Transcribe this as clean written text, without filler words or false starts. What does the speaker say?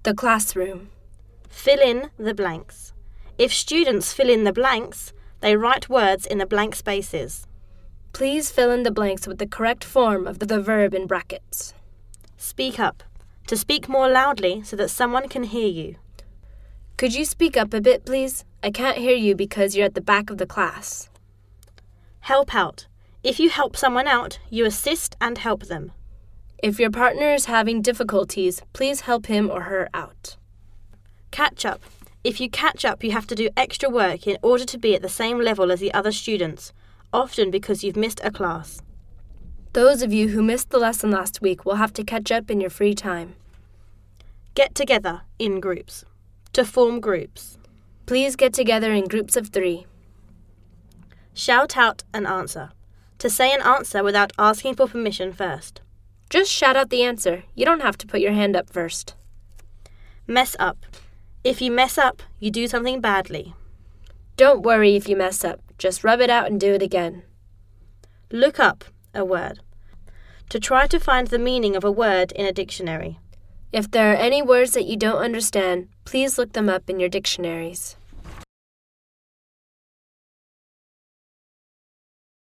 The classroom. Fill in the blanks. If students fill in the blanks, they write words in the blank spaces. Please fill in the blanks with the correct form of the verb in brackets. Speak up. To speak more loudly so that someone can hear you. Could you speak up a bit, please? I can't hear you because you're at the back of the class. Help out. If you help someone out, you assist and help them. If your partner is having difficulties, please help him or her out. Catch up. If you catch up, you have to do extra work in order to be at the same level as the other students, often because you've missed a class. Those of you who missed the lesson last week will have to catch up in your free time. Get together in groups. To form groups. Please get together in groups of 3. Shout out an answer. To say an answer without asking for permission first. Just shout out the answer. You don't have to put your hand up first. Mess up. If you mess up, you do something badly. Don't worry if you mess up. Just rub it out and do it again. Look up a word. To try to find the meaning of a word in a dictionary. If there are any words that you don't understand, please look them up in your dictionaries.